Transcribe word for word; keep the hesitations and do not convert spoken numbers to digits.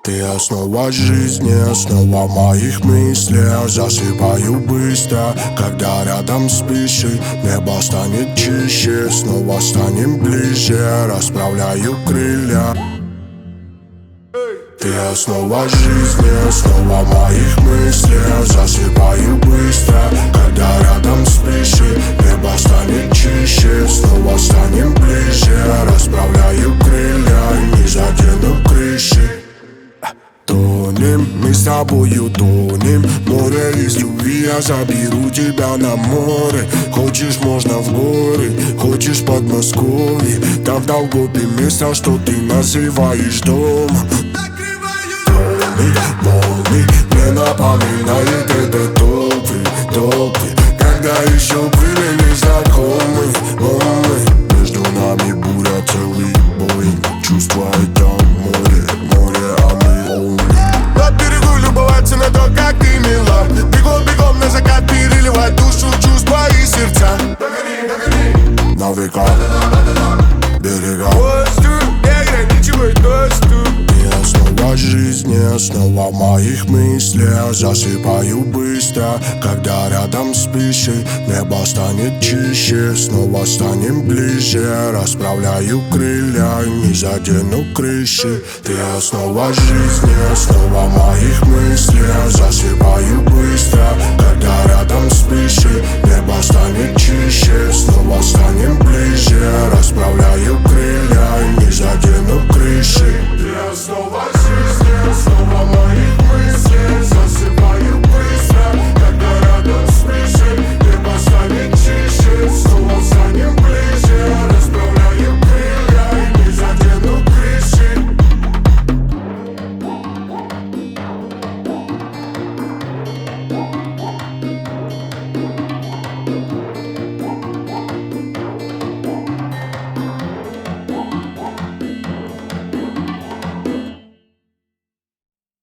Ты основа жизни, основа моих мыслей. Засыпаю быстро, когда рядом спишь, и небо станет чище, снова станем ближе. Расправляю крылья. Ты основа жизни, основа моих мыслей. Засыпаю быстро, когда рядом спишь, и небо станет чище, снова станем ближе. Расправляю крылья, не задену крыши. Тонем, мы с тобою тонем. Море из любви, я заберу тебя на море. Хочешь, можно в горы, хочешь Подмосковье. Там в Долгопе место, что ты называешь домом. Волны, волны, мне напоминает это топы, топы. Когда еще были незнакомы, мы. Между нами буря, целый бой. Чувства это море, море, а мы волны. На берегу любоваться на то, как ты мила. Бегом, бегом на закат переливать душу, чувства и сердца. Догони, догони. На века берега. Не ограничивай доступ. Ты основа жизни, основа моих мыслей. Засыпаю быстро, когда рядом спишь, и небо станет чище, снова станем ближе. Расправляю крылья, не задену крыши. Ты основа жизни, основа моих мыслей. Засыпаю быстро, когда рядом спишь, и небо станет чище, снова